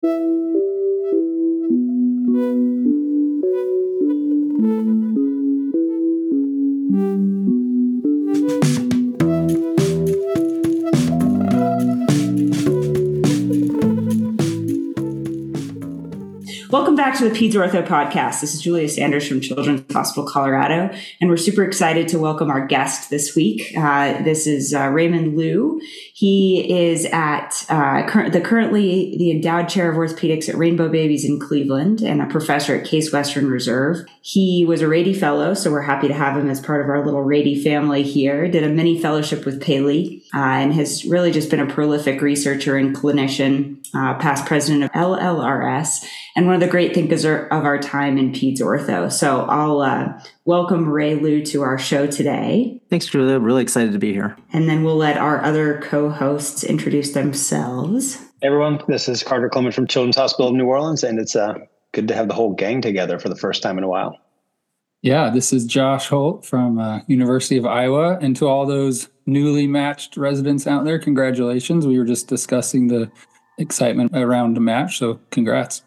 Welcome back to the Peds Ortho Podcast. This is Julia Sanders from Children's Hospital Colorado, and we're super excited to welcome our guest this week. This is Raymond Liu. He is at currently the endowed chair of orthopedics at Rainbow Babies in Cleveland and a professor at Case Western Reserve. He was a Rady Fellow, so we're happy to have him as part of our little Rady family here. Did a mini fellowship with Paley and has really just been a prolific researcher and clinician, past president of LLRS, and one of the great thinkers of our time in Peds Ortho. So I'll welcome Ray Liu to our show today. Thanks, Julia. Really excited to be here. And then we'll let our other co-hosts introduce themselves. Hey everyone, this is Carter Clement from Children's Hospital of New Orleans, and it's good to have the whole gang together for the first time in a while. Yeah, this is Josh Holt from University of Iowa. And to all those newly matched residents out there, congratulations. We were just discussing the excitement around the match, so congrats.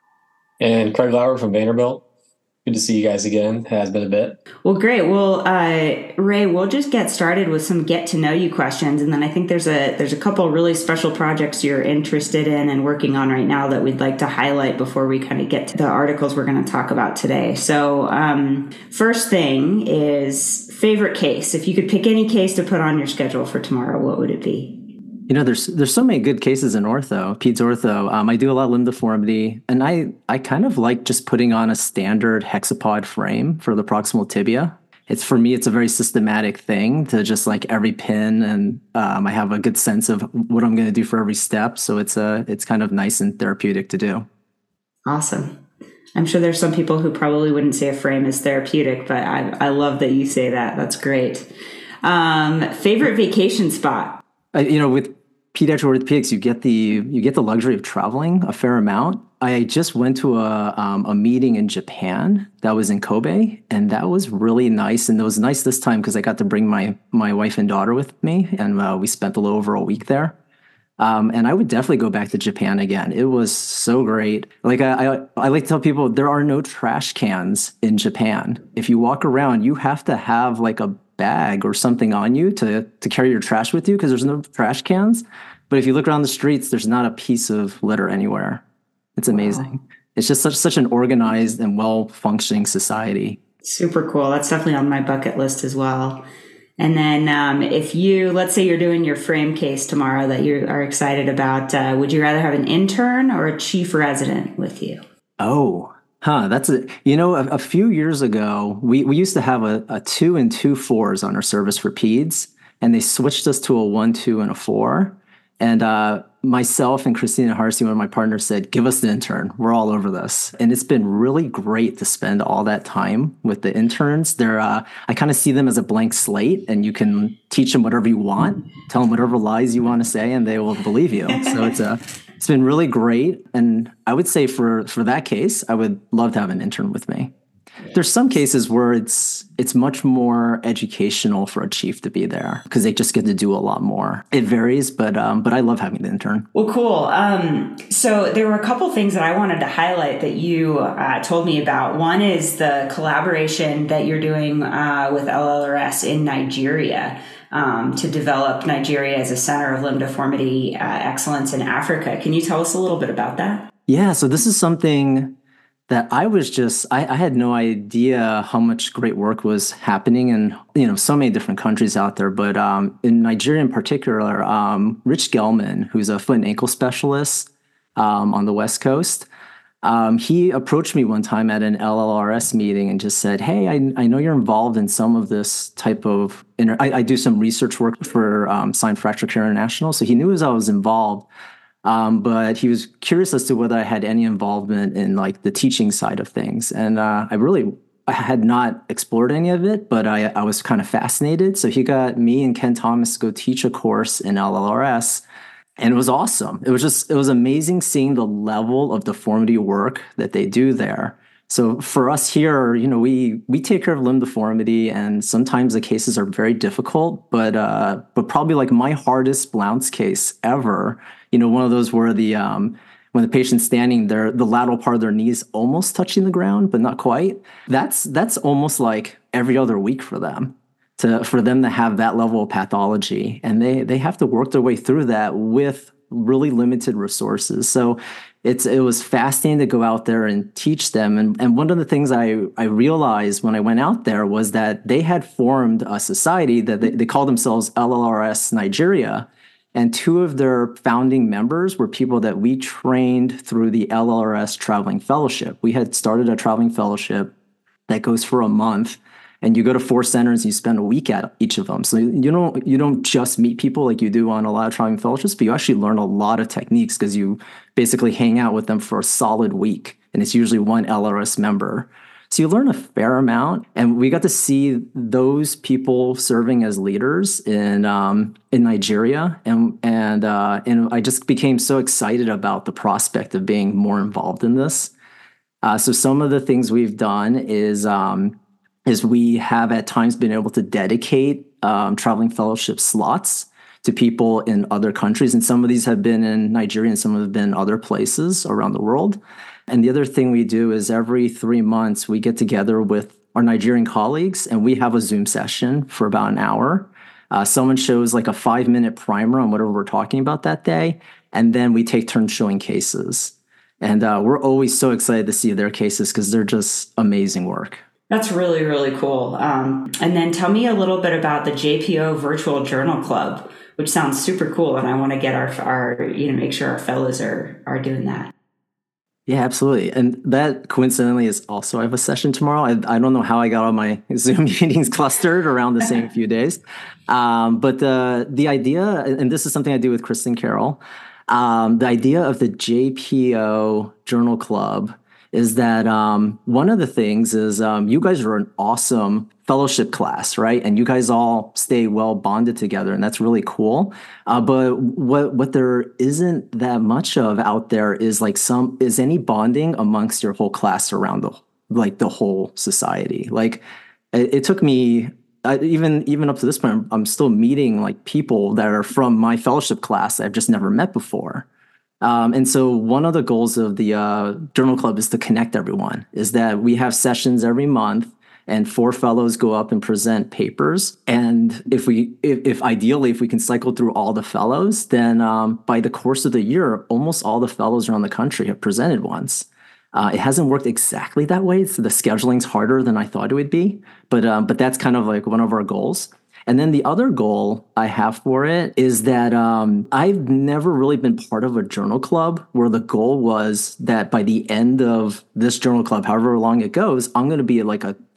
And Craig Lauer from Vanderbilt. Good to see you guys again. It has been a bit. Well, great. Well, Ray, we'll just get started with some get to know you questions. And then I think there's a couple of really special projects you're interested in and working on right now that we'd like to highlight before we kind of get to the articles we're going to talk about today. So first thing is favorite case. If you could pick any case to put on your schedule for tomorrow, what would it be? You know, there's so many good cases in ortho, Peds Ortho. I do a lot of limb deformity, and I kind of like just putting on a standard hexapod frame for the proximal tibia. For me, it's a very systematic thing to just like every pin, and I have a good sense of what I'm going to do for every step. So it's kind of nice and therapeutic to do. Awesome. I'm sure there's some people who probably wouldn't say a frame is therapeutic, but I love that you say that. That's great. Favorite vacation spot? With pediatric orthopedics, you get the luxury of traveling a fair amount. I just went to a meeting in Japan that was in Kobe, and that was really nice. And it was nice this time because I got to bring my wife and daughter with me, and we spent a little over a week there. And I would definitely go back to Japan again. It was so great. Like I like to tell people, there are no trash cans in Japan. If you walk around, you have to have like a bag or something on you to carry your trash with you because there's no trash cans. But if you look around the streets, there's not a piece of litter anywhere. It's amazing. Wow. It's just such an organized and well-functioning society. Super cool. That's definitely on my bucket list as well. And then let's say you're doing your frame case tomorrow that you are excited about, would you rather have an intern or a chief resident with you? That's it. A few years ago, we used to have a 2 and 2 4s on our service for peds, and they switched us to a 1, 2, and a 4. And myself and Christina Harsey, one of my partners, said, give us the intern. We're all over this. And it's been really great to spend all that time with the interns. I kind of see them as a blank slate, and you can teach them whatever you want, tell them whatever lies you want to say, and they will believe you. So it's been really great. And I would say for that case, I would love to have an intern with me. There's some cases where it's much more educational for a chief to be there because they just get to do a lot more. It varies, but I love having the intern. Well, cool. So there were a couple things that I wanted to highlight that you told me about. One is the collaboration that you're doing with LLRS in Nigeria to develop Nigeria as a center of limb deformity excellence in Africa. Can you tell us a little bit about that? Yeah, so this is something that I had no idea how much great work was happening in, so many different countries out there. But in Nigeria in particular, Rich Gelman, who's a foot and ankle specialist on the West Coast, he approached me one time at an LLRS meeting and just said, hey, I know you're involved in some of this type of, I do some research work for Sign Fracture Care International. So he knew as I was involved. But he was curious as to whether I had any involvement in like the teaching side of things. And I had not explored any of it, but I was kind of fascinated. So he got me and Ken Thomas to go teach a course in LLRS. And it was awesome. It was amazing seeing the level of deformity work that they do there. So for us here, we take care of limb deformity, and sometimes the cases are very difficult, but probably like my hardest Blount's case ever, one of those where when when the patient's standing there, the lateral part of their knees almost touching the ground, but not quite. That's almost like every other week for them. For them to have that level of pathology, and they have to work their way through that with really limited resources. So it was fascinating to go out there and teach them. And one of the things I realized when I went out there was that they had formed a society that they called themselves LLRS Nigeria. And two of their founding members were people that we trained through the LLRS Traveling Fellowship. We had started a traveling fellowship that goes for a month. And you go to 4 centers, and you spend a week at each of them. So you don't just meet people like you do on a lot of traveling fellowships, but you actually learn a lot of techniques because you basically hang out with them for a solid week. And it's usually one LRS member. So you learn a fair amount. And we got to see those people serving as leaders in Nigeria. And I just became so excited about the prospect of being more involved in this. So some of the things we've done is we have at times been able to dedicate traveling fellowship slots to people in other countries. And some of these have been in Nigeria and some have been other places around the world. And the other thing we do is every 3 months, we get together with our Nigerian colleagues and we have a Zoom session for about an hour. Someone shows like a 5-minute primer on whatever we're talking about that day. And then we take turns showing cases. And we're always so excited to see their cases because they're just amazing work. That's really, really cool. And then tell me a little bit about the JPO Virtual Journal Club, which sounds super cool. And I want to get our make sure our fellows are doing that. Yeah, absolutely. And that coincidentally is also, I have a session tomorrow. I don't know how I got all my Zoom meetings clustered around the same few days. But the idea, and this is something I do with Kristen Carroll, the idea of the JPO Journal Club is that one of the things is you guys are an awesome fellowship class, right? And you guys all stay well bonded together, and that's really cool. But what there isn't that much of out there is any bonding amongst your whole class around the whole society. Like it took me even up to this point, I'm still meeting like people that are from my fellowship class that I've just never met before. And so one of the goals of the Journal Club is to connect everyone, is that we have sessions every month and 4 fellows go up and present papers. And if ideally we can cycle through all the fellows, then by the course of the year, almost all the fellows around the country have presented once. It hasn't worked exactly that way. So the scheduling's harder than I thought it would be, but that's kind of like one of our goals. And then the other goal I have for it is that I've never really been part of a journal club where the goal was that by the end of this journal club, however long it goes, I'm going to be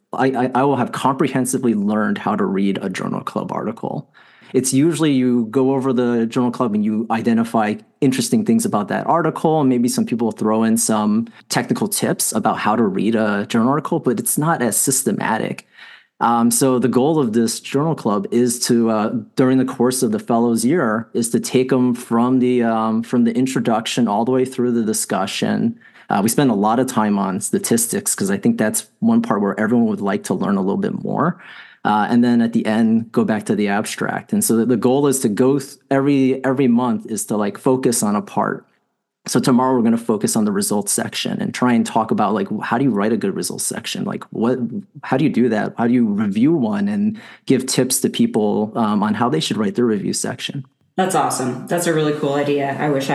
I will have comprehensively learned how to read a journal club article. It's usually you go over the journal club and you identify interesting things about that article. And maybe some people throw in some technical tips about how to read a journal article, but it's not as systematic. So the goal of this journal club is to, during the course of the fellows year, is to take them from the introduction all the way through the discussion. We spend a lot of time on statistics because I think that's one part where everyone would like to learn a little bit more. And then at the end, go back to the abstract. And so the goal is to go every month is to like focus on a part. So tomorrow we're going to focus on the results section and try and talk about like, how do you write a good results section? Like how do you do that? How do you review one and give tips to people on how they should write their review section? That's awesome. That's a really cool idea. I wish I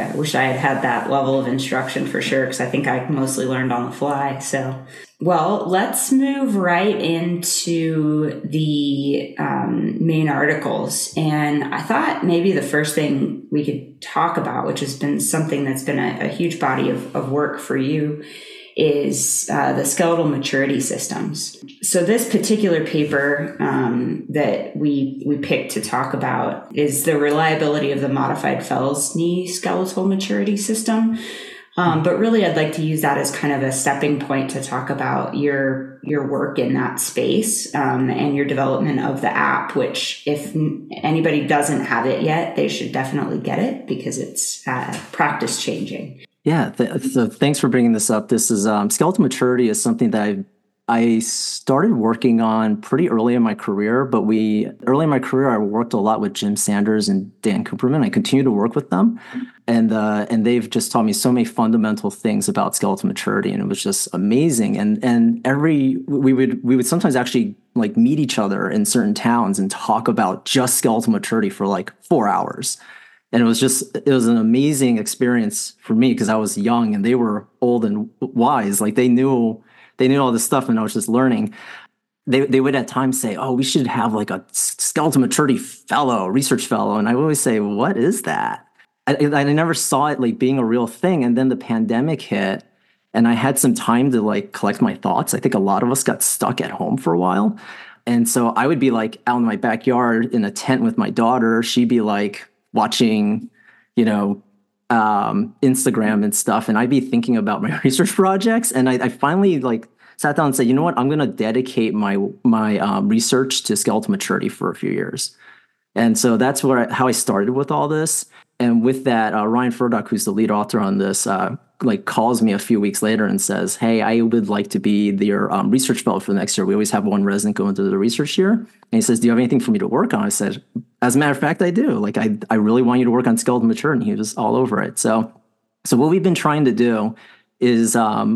had that level of instruction for sure, because I think I mostly learned on the fly. So, well, let's move right into the main articles. And I thought maybe the first thing we could talk about, which has been something that's been a huge body of work for you, is the skeletal maturity systems. So this particular paper that we picked to talk about is the reliability of the modified Fell's knee skeletal maturity system. But really, I'd like to use that as kind of a stepping point to talk about your work in that space and your development of the app, which if anybody doesn't have it yet, they should definitely get it because it's practice changing. Yeah, so thanks for bringing this up. This is skeletal maturity is something that I've I started working on pretty early in my career, but early in my career, I worked a lot with Jim Sanders and Dan Cooperman. I continue to work with them, and they've just taught me so many fundamental things about skeletal maturity, and it was just amazing. And we would sometimes actually like meet each other in certain towns and talk about just skeletal maturity for like 4 hours. And it was an amazing experience for me because I was young and they were old and wise. Like they knew all this stuff and I was just learning. They would at times say, oh, we should have like a skeletal maturity fellow, research fellow. And I would always say, what is that? I never saw it like being a real thing. And then the pandemic hit and I had some time to like collect my thoughts. I think a lot of us got stuck at home for a while. And so I would be like out in my backyard in a tent with my daughter. She'd be like watching, Instagram and stuff. And I'd be thinking about my research projects. And I finally like sat down and said, you know what, I'm going to dedicate my research to skeletal maturity for a few years. And so that's how I started with all this. And with that, Ryan Furdock, who's the lead author on this, calls me a few weeks later and says, hey, I would like to be your research fellow for the next year. We always have one resident going through the research year. And he says, do you have anything for me to work on? I said, as a matter of fact, I do. Like, I really want you to work on skeletal maturity. And he was all over it. So what we've been trying to do is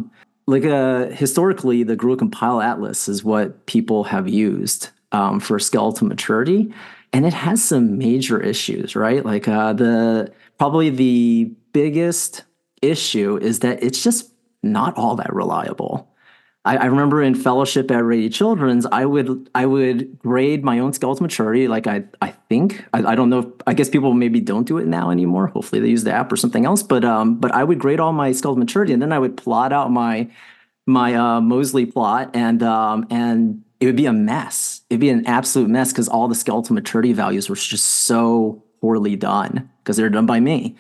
historically, the GRUA Compile Atlas is what people have used for skeletal maturity. And it has some major issues, right? Like probably the biggest issue is that it's just not all that reliable. I remember in fellowship at Rady Children's, I would grade my own skeletal maturity. Like I don't know. I guess people maybe don't do it now anymore. Hopefully they use the app or something else. But I would grade all my skeletal maturity, and then I would plot out my Moseley plot, and it would be a mess. It'd be an absolute mess because all the skeletal maturity values were just so poorly done because they're done by me.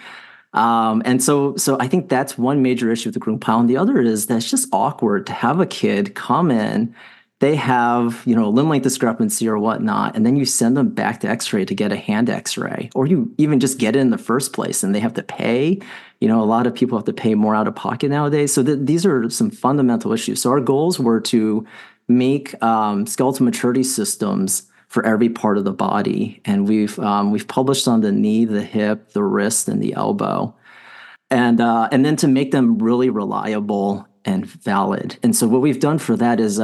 And so I think that's one major issue with the GRUA Compile. And the other is that it's just awkward to have a kid come in, they have, a limb length discrepancy or whatnot, and then you send them back to x-ray to get a hand x-ray, or you even just get it in the first place and they have to pay. A lot of people have to pay more out of pocket nowadays. So these are some fundamental issues. So our goals were to make skeletal maturity systems for every part of the body. And we've published on the knee, the hip, the wrist, and the elbow. And then to make them really reliable and valid. And so what we've done for that is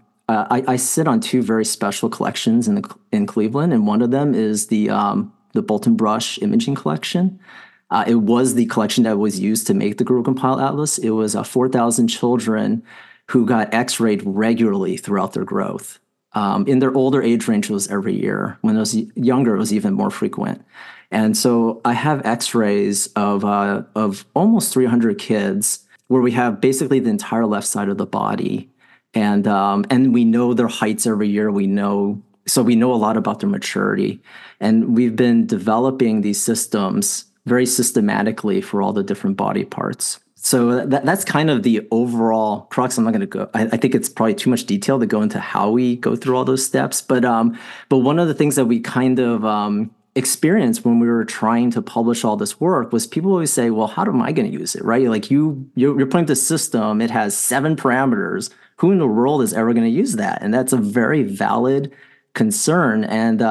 I sit on two very special collections in Cleveland. And one of them is the Bolton Brush imaging collection. It was the collection that was used to make the GRUA Compile Atlas. It was 4,000 children who got x-rayed regularly throughout their growth. In their older age range, it was every year. When I was younger, it was even more frequent. And so I have x-rays of almost 300 kids where we have basically the entire left side of the body. And we know their heights every year. We know a lot about their maturity. And we've been developing these systems very systematically for all the different body parts. So that's kind of the overall crux. I'm not going to go. I think it's probably too much detail to go into how we go through all those steps. But one of the things that we kind of experienced when we were trying to publish all this work was people always say, "Well, how am I going to use it?" Right? Like you're putting this system. It has 7 parameters. Who in the world is ever going to use that? And that's a very valid concern. And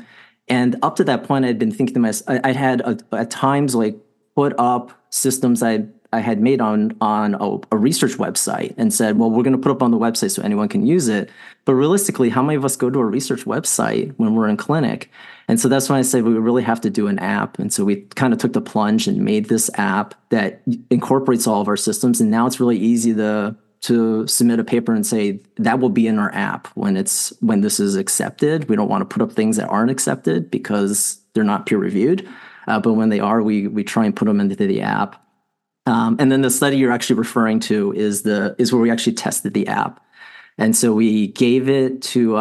up to that point, I'd been thinking to myself, I'd had at times like put up systems I had made on a research website and said, well, we're going to put up on the website so anyone can use it. But realistically, how many of us go to a research website when we're in clinic? And so that's when I said we really have to do an app. And so we kind of took the plunge and made this app that incorporates all of our systems. And now it's really easy to submit a paper and say that will be in our app when this is accepted. We don't want to put up things that aren't accepted because they're not peer reviewed. But when they are, we try and put them into the app. And then the study you're actually referring to is where we actually tested the app. And so we gave it to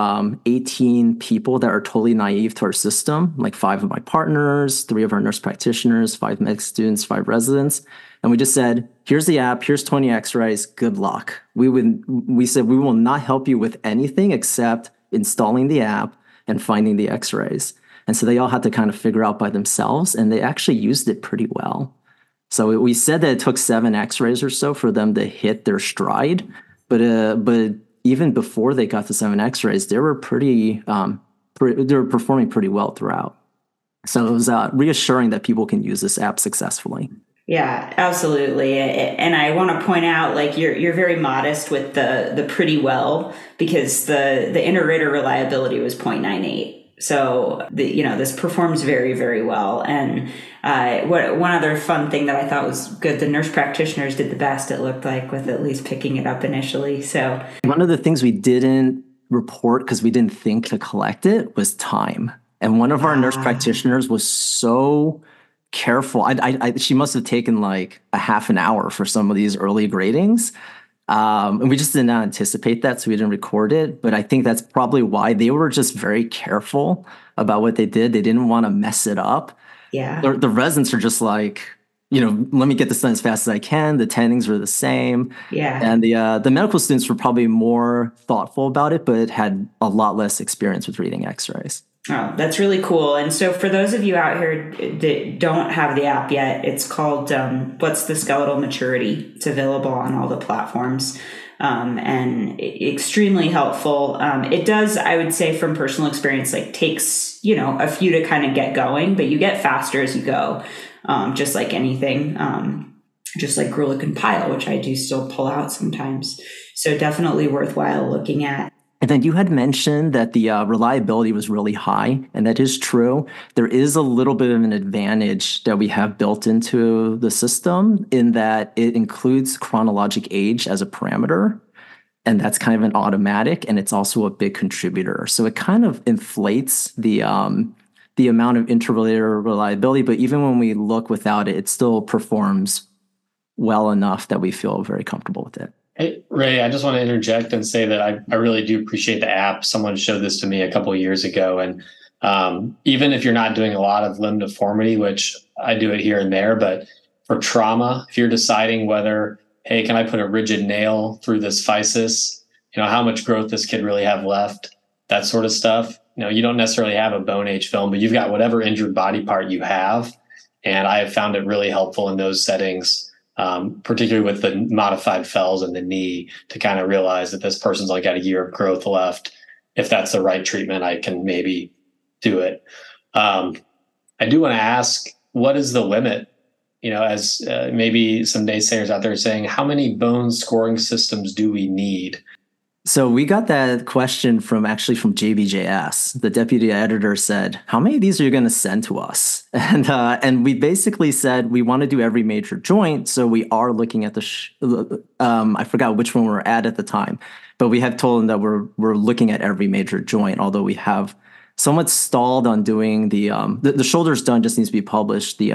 18 people that are totally naive to our system, like 5 of my partners, 3 of our nurse practitioners, 5 med students, 5 residents. And we just said, here's the app, here's 20 x-rays, good luck. We said, we will not help you with anything except installing the app and finding the x-rays. And so they all had to kind of figure out by themselves, and they actually used it pretty well. So we said that it took 7 x-rays or so for them to hit their stride, but even before they got the 7 X-rays, they were they were performing pretty well throughout. So it was reassuring that people can use this app successfully. Yeah, absolutely. And I want to point out, like, you're very modest with the pretty well, because the inter-rater reliability was 0.98. So this performs very, very well. And one other fun thing that I thought was good, the nurse practitioners did the best, it looked like, with at least picking it up initially. So one of the things we didn't report because we didn't think to collect it was time. And one of our nurse practitioners was so careful. She must have taken like a half an hour for some of these early gradings. And we just did not anticipate that, so we didn't record it. But I think that's probably why they were just very careful about what they did. They didn't want to mess it up. Yeah. The residents are just like, let me get this done as fast as I can. The tendings were the same. Yeah. And the medical students were probably more thoughtful about it, but had a lot less experience with reading X-rays. Oh, that's really cool. And so for those of you out here that don't have the app yet, it's called What's the Skeletal Maturity? It's available on all the platforms, and extremely helpful. It does, I would say, from personal experience, like takes, a few to kind of get going, but you get faster as you go, just like anything, just like Grula Compile, which I do still pull out sometimes. So definitely worthwhile looking at. And then you had mentioned that the reliability was really high, and that is true. There is a little bit of an advantage that we have built into the system in that it includes chronologic age as a parameter, and that's kind of an automatic, and it's also a big contributor. So it kind of inflates the amount of inter-relator reliability, but even when we look without it, it still performs well enough that we feel very comfortable with it. Hey, Ray, I just want to interject and say that I really do appreciate the app. Someone showed this to me a couple of years ago. And even if you're not doing a lot of limb deformity, which I do it here and there, but for trauma, if you're deciding whether, hey, can I put a rigid nail through this physis? How much growth this kid really have left, that sort of stuff. You don't necessarily have a bone age film, but you've got whatever injured body part you have. And I have found it really helpful in those settings. Particularly with the modified fells in the knee, to kind of realize that this person's only got a year of growth left. If that's the right treatment, I can maybe do it. I do want to ask, what is the limit? As maybe some naysayers out there saying, how many bone scoring systems do we need? So we got that question from JBJS. The deputy editor said, how many of these are you going to send to us? And we basically said we want to do every major joint. So we are looking at I forgot which one we're at the time, but we have told them that we're looking at every major joint, although we have somewhat stalled on doing the shoulder's done, just needs to be published. The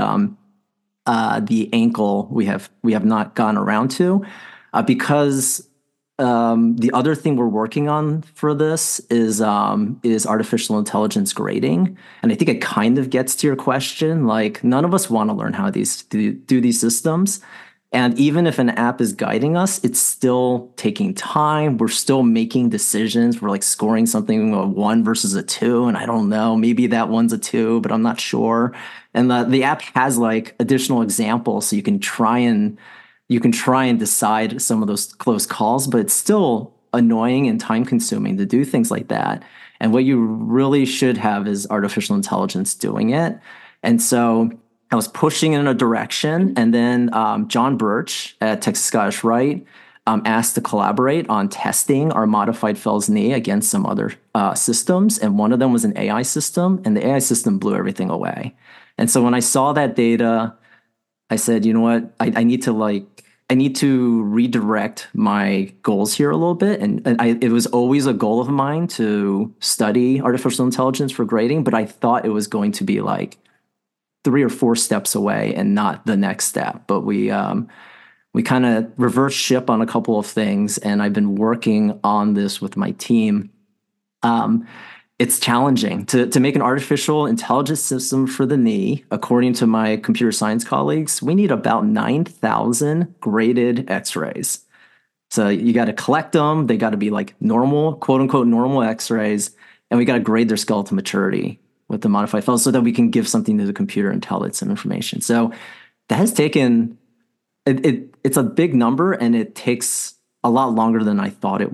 ankle we have not gone around to because the other thing we're working on for this is artificial intelligence grading. And I think it kind of gets to your question. Like, none of us want to learn how do these systems. And even if an app is guiding us, it's still taking time. We're still making decisions. We're like scoring something a 1 versus a 2. And I don't know, maybe that one's a 2, but I'm not sure. And the app has like additional examples. So you can try and decide some of those close calls, but it's still annoying and time consuming to do things like that. And what you really should have is artificial intelligence doing it. And so I was pushing in a direction, and then John Birch at Texas Scottish Rite asked to collaborate on testing our modified Fells knee against some other systems. And one of them was an AI system, and the AI system blew everything away. And so when I saw that data, I said, you know what, I need to redirect my goals here a little bit. And it was always a goal of mine to study artificial intelligence for grading, but I thought it was going to be like 3 or 4 steps away and not the next step. But we kind of reversed ship on a couple of things, and I've been working on this with my team. It's challenging to make an artificial intelligence system for the knee. According to my computer science colleagues, we need about 9,000 graded X-rays. So you got to collect them. They got to be like normal, quote unquote, normal X-rays. And we got to grade their skeletal maturity with the modified Fells so that we can give something to the computer and tell it some information. So that has taken, it's a big number, and it takes a lot longer than I thought it would.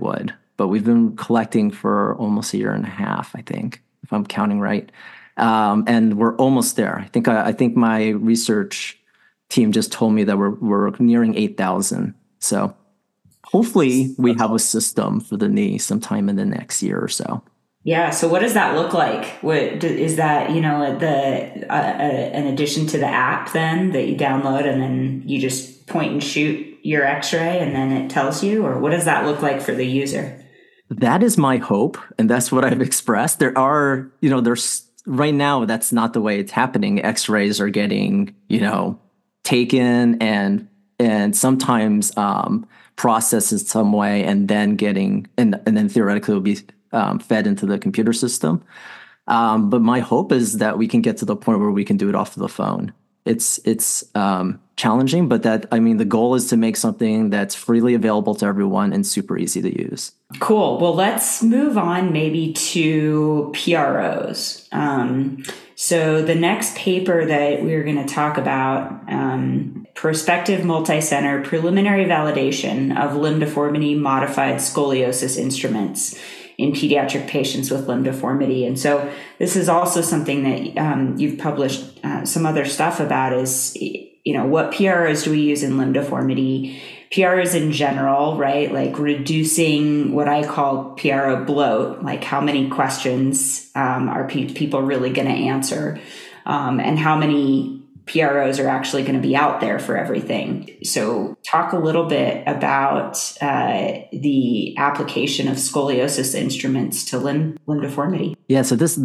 but we've been collecting for almost a year and a half, I think, if I'm counting right. And we're almost there. I think my research team just told me that we're nearing 8,000. So hopefully we have a system for the knee sometime in the next year or so. Yeah. So what does that look like? What is that, an addition to the app then that you download and then you just point and shoot your x-ray and then it tells you, or what does that look like for the user? That is my hope. And that's what I've expressed. There's right now, that's not the way it's happening. X-rays are getting, taken and sometimes processed in some way and then and then theoretically will be fed into the computer system. But my hope is that we can get to the point where we can do it off of the phone. It's challenging, but the goal is to make something that's freely available to everyone and super easy to use. Cool. Well, let's move on maybe to PROs. So the next paper that we're going to talk about, prospective multi-center preliminary validation of limb deformity modified scoliosis instruments in pediatric patients with limb deformity. And so this is also something that you've published some other stuff about is, what PROs do we use in limb deformity? PROs in general, right? Like reducing what I call PRO bloat, like how many questions are people really going to answer, and how many PROs are actually going to be out there for everything. So talk a little bit about the application of scoliosis instruments to limb deformity. Yeah, so this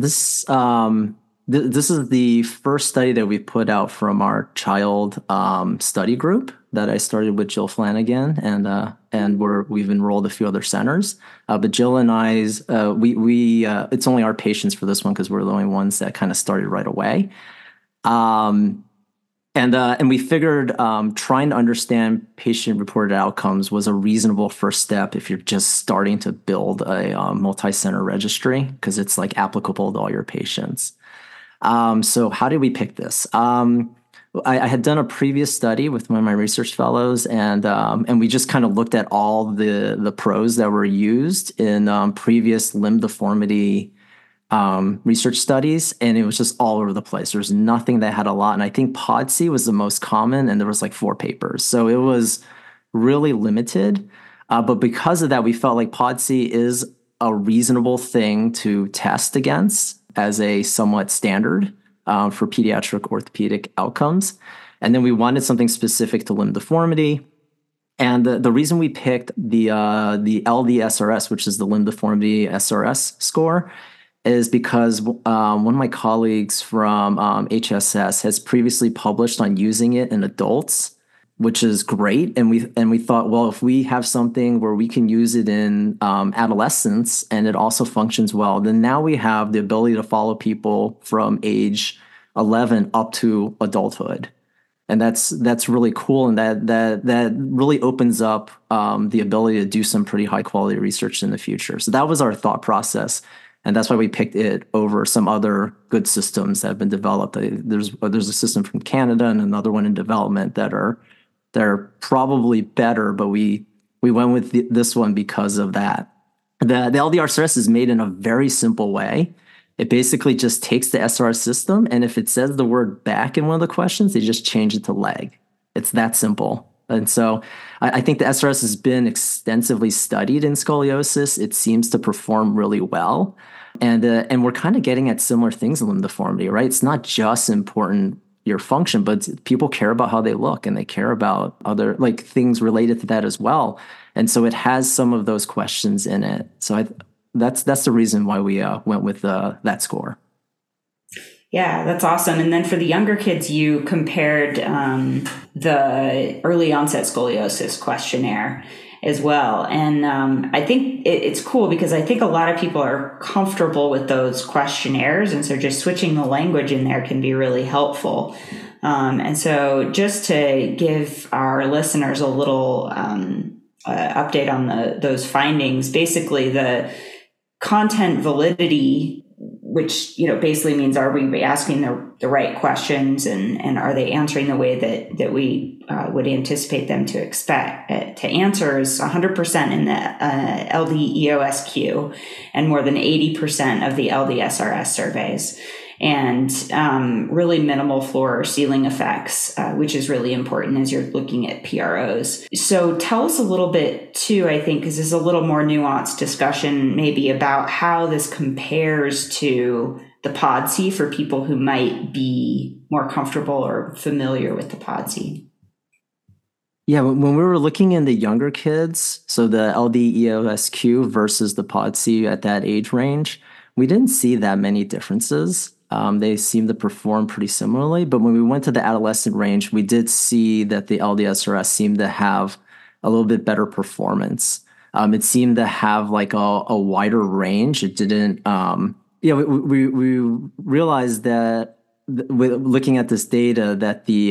is the first study that we put out from our child study group that I started with Jill Flanagan, and we've enrolled a few other centers. But Jill and I's, it's only our patients for this one because we're the only ones that kind of started right away. And we figured trying to understand patient-reported outcomes was a reasonable first step if you're just starting to build a multi-center registry because it's like applicable to all your patients. So how did we pick this? I had done a previous study with one of my research fellows, and we just kind of looked at all the pros that were used in previous limb deformity research studies, and it was just all over the place. There was nothing that had a lot, and I think PODCI was the most common, and there was like 4 papers, so it was really limited. But because of that, we felt like PODCI is a reasonable thing to test against as a somewhat standard for pediatric orthopedic outcomes. And then we wanted something specific to limb deformity. And the reason we picked the LDSRS, which is the limb deformity SRS score, is because one of my colleagues from HSS has previously published on using it in adults, which is great. And we thought, well, if we have something where we can use it in adolescence and it also functions well, then now we have the ability to follow people from age 11 up to adulthood. And that's really cool. And that really opens up the ability to do some pretty high quality research in the future. So that was our thought process. And that's why we picked it over some other good systems that have been developed. There's a system from Canada and another one in development that are probably better, but we went with this one because of that. The LDSRS is made in a very simple way. It basically just takes the SRS system, and if it says the word back in one of the questions, they just change it to leg. It's that simple. And so I think the SRS has been extensively studied in scoliosis. It seems to perform really well. And we're kind of getting at similar things in limb deformity, right? It's not just important your function, but people care about how they look and they care about other like things related to that as well. And so it has some of those questions in it. So that's the reason why we went with that score. Yeah, that's awesome. And then for the younger kids, you compared the early onset scoliosis questionnaire as well. And I think it's cool because I think a lot of people are comfortable with those questionnaires. And so just switching the language in there can be really helpful. And so just to give our listeners a little update on those findings, basically the content validity which, basically means, are we asking the right questions, and are they answering the way that we would anticipate them to expect to answer, is 100% in the LD-EOSQ and more than 80% of the LD-SRS surveys. And really minimal floor or ceiling effects, which is really important as you're looking at PROs. So tell us a little bit too, I think, because this is a little more nuanced discussion maybe about how this compares to the PODCI for people who might be more comfortable or familiar with the PODCI. Yeah, when we were looking in the younger kids, so the LD-EOSQ versus the PODCI at that age range, we didn't see that many differences. They seemed to perform pretty similarly, but when we went to the adolescent range, we did see that the LD-SRS seemed to have a little bit better performance. It seemed to have like a wider range. It didn't, we realized that with looking at this data that the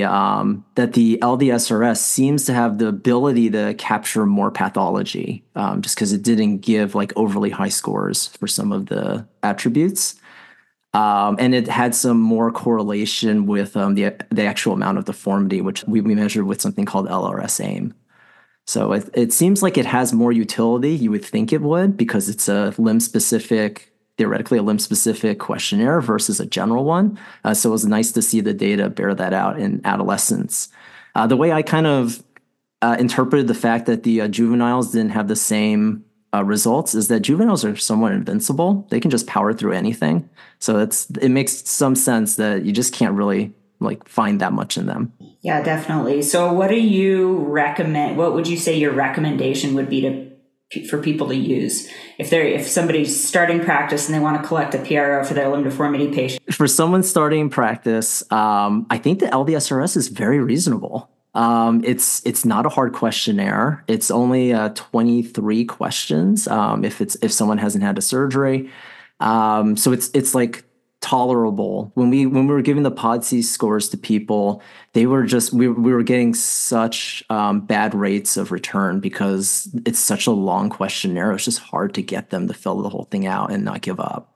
LD-SRS seems to have the ability to capture more pathology, just because it didn't give like overly high scores for some of the attributes. And it had some more correlation with the actual amount of deformity, which we measured with something called LRS-AIM. So it seems like it has more utility. You would think it would, because it's theoretically a limb-specific questionnaire versus a general one. So it was nice to see the data bear that out in adolescents. The way I kind of interpreted the fact that the juveniles didn't have the same results is that juveniles are somewhat invincible. They can just power through anything. So it makes some sense that you just can't really find that much in them. Yeah, definitely. So what do you recommend? What would you say your recommendation would be for people to use if somebody's starting practice and they want to collect a PRO for their limb deformity patient? For someone starting practice, I think the LD-SRS is very reasonable. It's not a hard questionnaire. It's only 23 questions if someone hasn't had a surgery. So it's like tolerable. When we were giving the PODCI scores to people, they were just we were getting such bad rates of return because it's such a long questionnaire. It's just hard to get them to fill the whole thing out and not give up.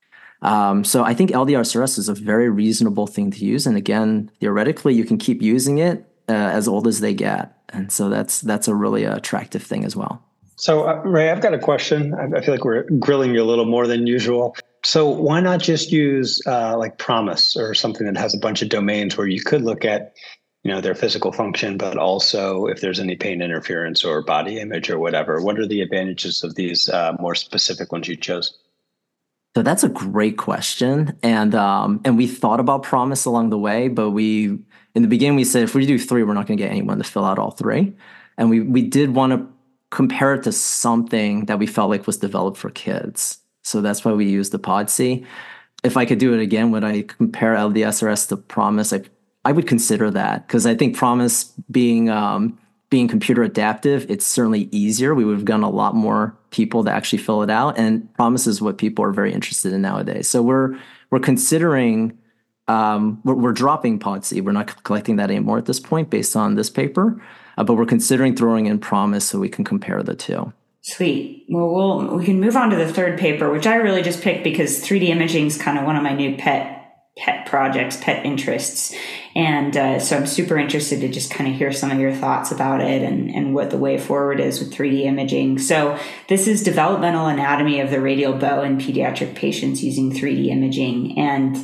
So I think LD-SRS is a very reasonable thing to use, and again, theoretically, you can keep using it as old as they get. And so that's a really attractive thing as well. So Ray, I've got a question. I feel like we're grilling you a little more than usual. So why not just use like PROMIS or something that has a bunch of domains where you could look at, their physical function, but also if there's any pain interference or body image or whatever? What are the advantages of these more specific ones you chose? So that's a great question. And we thought about PROMIS along the way, but in the beginning, we said, if we do 3, we're not going to get anyone to fill out all 3. And we did want to compare it to something that we felt like was developed for kids. So that's why we used the PODCI. If I could do it again, would I compare LD-SRS to PROMIS? I would consider that, because I think PROMIS being computer adaptive, it's certainly easier. We would have gotten a lot more people to actually fill it out. And PROMIS is what people are very interested in nowadays. So we're considering... we're dropping PODCI. We're not collecting that anymore at this point based on this paper, but we're considering throwing in PROMIS so we can compare the two. Sweet. Well, we can move on to the third paper, which I really just picked because 3D imaging is kind of one of my new pet projects, pet interests. And so I'm super interested to just kind of hear some of your thoughts about it and what the way forward is with 3D imaging. So this is developmental anatomy of the radial bow in pediatric patients using 3D imaging. And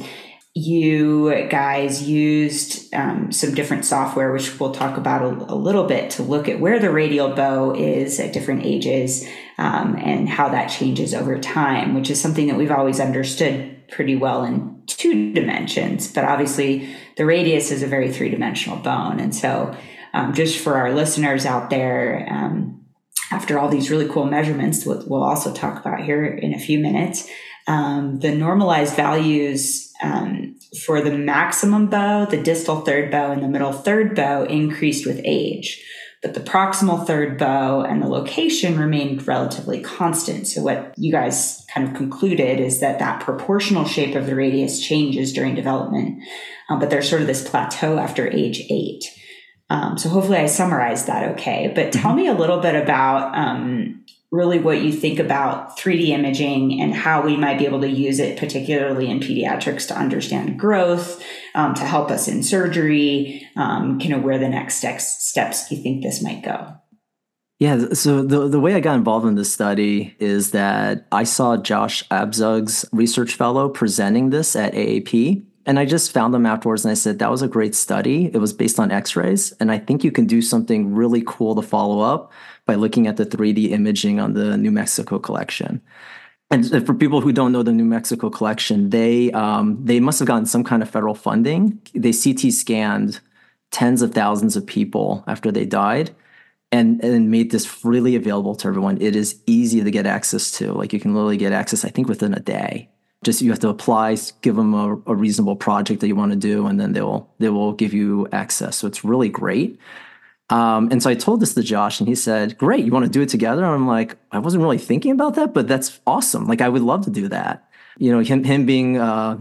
you guys used some different software, which we'll talk about a little bit, to look at where the radial bow is at different ages and how that changes over time, which is something that we've always understood pretty well in 2 dimensions. But obviously, the radius is a very 3-dimensional bone. And so just for our listeners out there, after all these really cool measurements, we'll also talk about here in a few minutes, the normalized values for the maximum bow, the distal third bow, and the middle third bow increased with age. But the proximal third bow and the location remained relatively constant. So what you guys kind of concluded is that proportional shape of the radius changes during development, but there's sort of this plateau after age 8. So hopefully I summarized that okay. But tell me a little bit about really what you think about 3D imaging and how we might be able to use it, particularly in pediatrics, to understand growth, to help us in surgery, where the next steps you think this might go. Yeah, so the way I got involved in this study is that I saw Josh Abzug's research fellow presenting this at AAP, and I just found them afterwards and I said, that was a great study. It was based on x-rays, and I think you can do something really cool to follow up by looking at the 3D imaging on the New Mexico collection. And for people who don't know the New Mexico collection, they must have gotten some kind of federal funding. They CT scanned tens of thousands of people after they died, and made this freely available to everyone. It is easy to get access to. Like, you can literally get access, I think, within a day. Just you have to apply, give them a reasonable project that you want to do, and then they will give you access. So it's really great. And so I told this to Josh, and he said, "Great, you want to do it together?" And I'm like, I wasn't really thinking about that, but that's awesome. Like, I would love to do that. Him being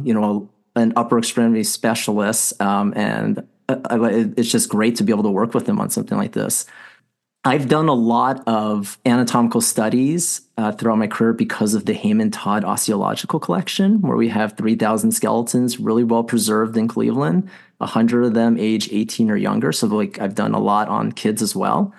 an upper extremity specialist, and it's just great to be able to work with him on something like this. I've done a lot of anatomical studies throughout my career because of the Heyman Todd Osteological Collection, where we have 3,000 skeletons really well preserved in Cleveland, 100 of them age 18 or younger. So I've done a lot on kids as well,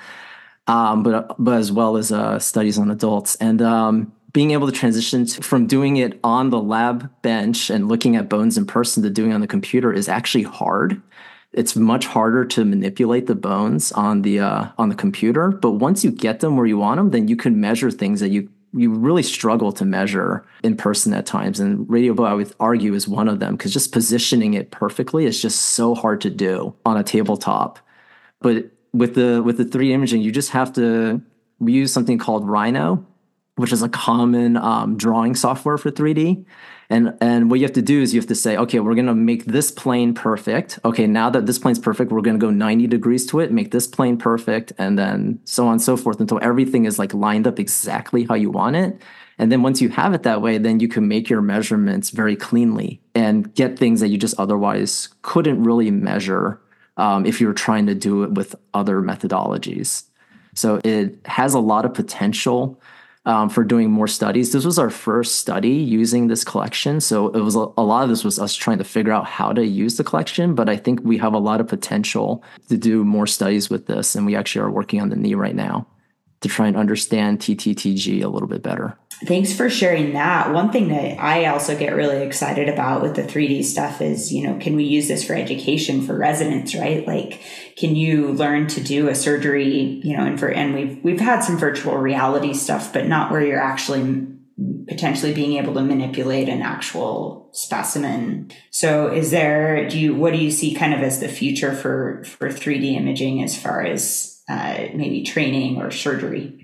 but as well as studies on adults. And being able to transition from doing it on the lab bench and looking at bones in person to doing it on the computer is actually hard. It's much harder to manipulate the bones on the computer, but once you get them where you want them, then you can measure things that you really struggle to measure in person at times. And Radiobo, I would argue, is one of them, because just positioning it perfectly is just so hard to do on a tabletop. But with the 3D imaging, you just have to use something called Rhino, which is a common drawing software for 3D. And what you have to do is you have to say, okay, we're going to make this plane perfect. Okay, now that this plane's perfect, we're going to go 90 degrees to it, make this plane perfect, and then so on and so forth until everything is like lined up exactly how you want it. And then once you have it that way, then you can make your measurements very cleanly and get things that you just otherwise couldn't really measure if you were trying to do it with other methodologies. So it has a lot of potential for doing more studies. This was our first study using this collection. So it was a lot of this was us trying to figure out how to use the collection, but I think we have a lot of potential to do more studies with this. And we actually are working on the knee right now to try and understand TTTG a little bit better. Thanks for sharing that. One thing that I also get really excited about with the 3D stuff is, can we use this for education for residents, right? Like, can you learn to do a surgery, and we've had some virtual reality stuff, but not where you're actually potentially being able to manipulate an actual specimen. So what do you see kind of as the future for 3D imaging as far as maybe training or surgery?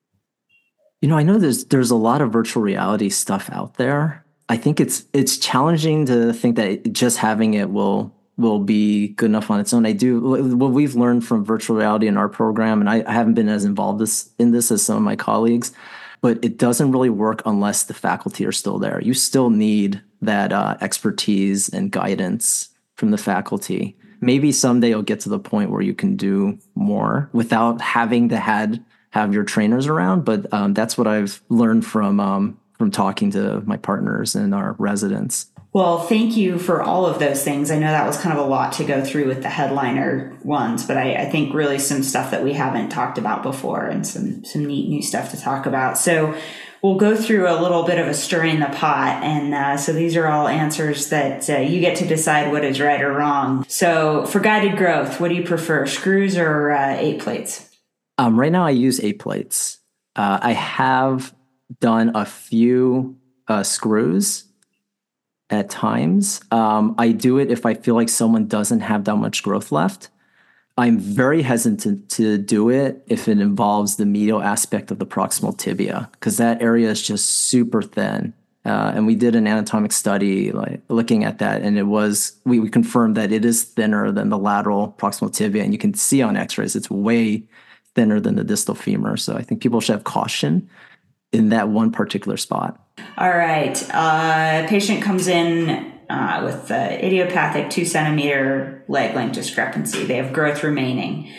I know there's a lot of virtual reality stuff out there. I think it's challenging to think that just having it will be good enough on its own. What we've learned from virtual reality in our program, and I haven't been as involved in this as some of my colleagues, but it doesn't really work unless the faculty are still there. You still need that expertise and guidance from the faculty. Maybe someday you'll get to the point where you can do more without having to have your trainers around, but that's what I've learned from talking to my partners and our residents. Well, thank you for all of those things. I know that was kind of a lot to go through with the headliner ones, but I think really some stuff that we haven't talked about before and some neat new stuff to talk about. So we'll go through a little bit of a stirring the pot. And so these are all answers that you get to decide what is right or wrong. So for guided growth, what do you prefer, screws or 8 plates? Right now I use 8 plates. I have done a few screws at times. I do it if I feel like someone doesn't have that much growth left. I'm very hesitant to do it if it involves the medial aspect of the proximal tibia, because that area is just super thin. And we did an anatomic study looking at that, and we confirmed that it is thinner than the lateral proximal tibia, and you can see on x-rays it's way thinner than the distal femur. So I think people should have caution in that one particular spot. All right. Patient comes in with the idiopathic 2 centimeter leg length discrepancy. They have growth remaining.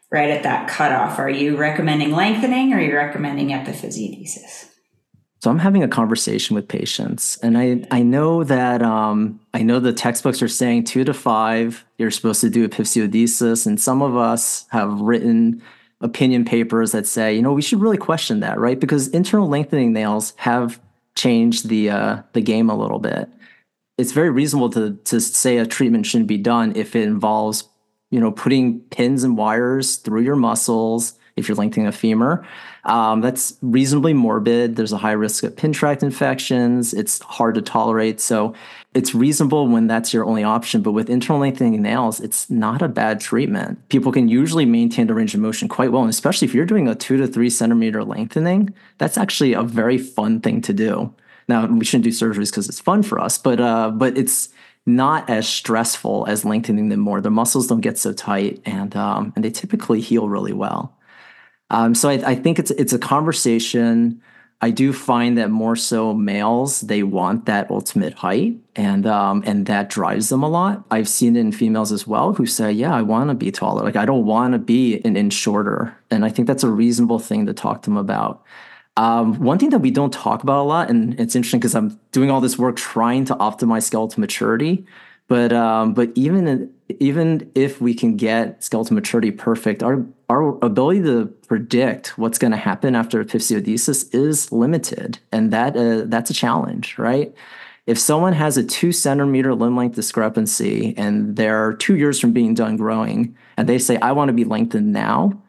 right at that cutoff? Are you recommending lengthening or are you recommending epiphysiodesis? So I'm having a conversation with patients, and I know that I know the textbooks are saying 2 to 5 you're supposed to do epiphysiodesis, and some of us have written opinion papers that say, you know, we should really question that, right? Because internal lengthening nails have changed the game a little bit. It's very reasonable to say a treatment shouldn't be done if it involves, you know, putting pins and wires through your muscles. If you're lengthening a femur, that's reasonably morbid. There's a high risk of pin tract infections. It's hard to tolerate. So it's reasonable when that's your only option. But with internal lengthening nails, it's not a bad treatment. People can usually maintain the range of motion quite well. And especially if you're doing a 2 to 3 centimeter lengthening, that's actually a very fun thing to do. Now, we shouldn't do surgeries because it's fun for us, but it's not as stressful as lengthening them more. The muscles don't get so tight, and they typically heal really well. So I think it's a conversation. I do find that more so males, they want that ultimate height, and that drives them a lot. I've seen it in females as well who say, yeah, I want to be taller. Like, I don't want to be an inch shorter. And I think that's a reasonable thing to talk to them about. One thing that we don't talk about a lot, and it's interesting because I'm doing all this work trying to optimize skeletal maturity, but even if we can get skeletal maturity perfect, our ability to predict what's going to happen after epiphysiodesis is limited, and that's a challenge, right? If someone has a 2 centimeter limb length discrepancy and they're 2 years from being done growing, and they say, I want to be lengthened now,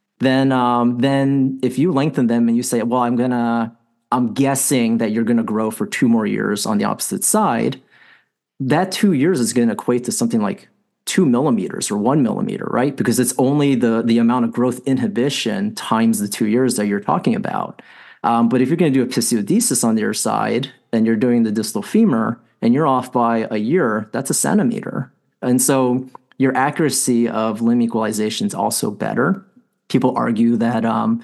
then if you lengthen them and you say, well, I'm guessing that you're going to grow for 2 more years on the opposite side, that 2 years is going to equate to something like 2 millimeters or 1 millimeter, right? Because it's only the amount of growth inhibition times the 2 years that you're talking about. But if you're going to do epiphysiodesis on the other side and you're doing the distal femur and you're off by a year, that's a centimeter. And so your accuracy of limb equalization is also better. People argue that